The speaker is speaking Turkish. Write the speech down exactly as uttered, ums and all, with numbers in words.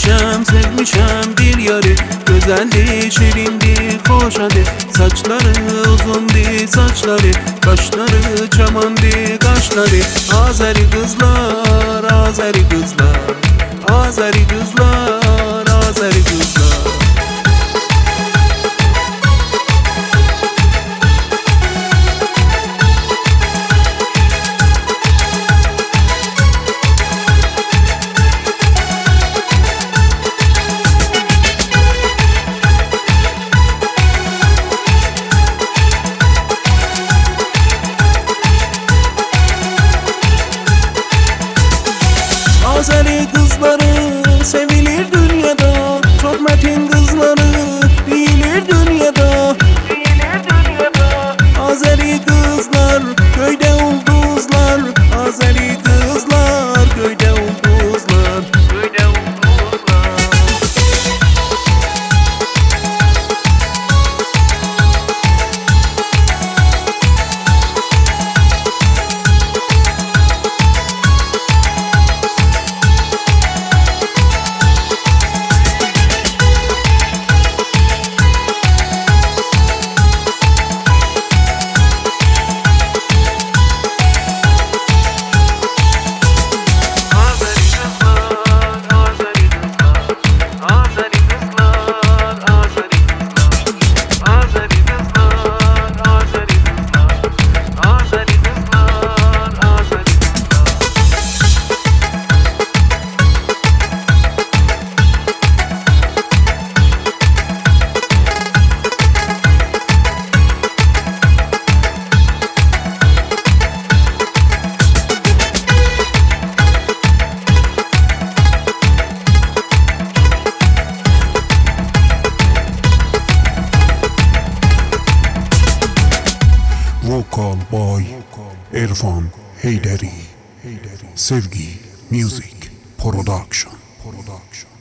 Sevmişem sevmişem bir yarı, güzeldi şirindi hoşadı. Saçları uzundu saçları, kaşları çamandı kaşları. Azeri kızlar, Azeri kızlar, Azeri kızlar, Azeri kızlar. Azeri kızları sevilir dünyada, çok metin kızları bilir dünyada. Azeri kızlar köyde ulduzlar, Azeri kızlar köyde ulduzlar, köyde ulduzlar. Vocal by Irfan Heydari. Sevgi Music Production. Production.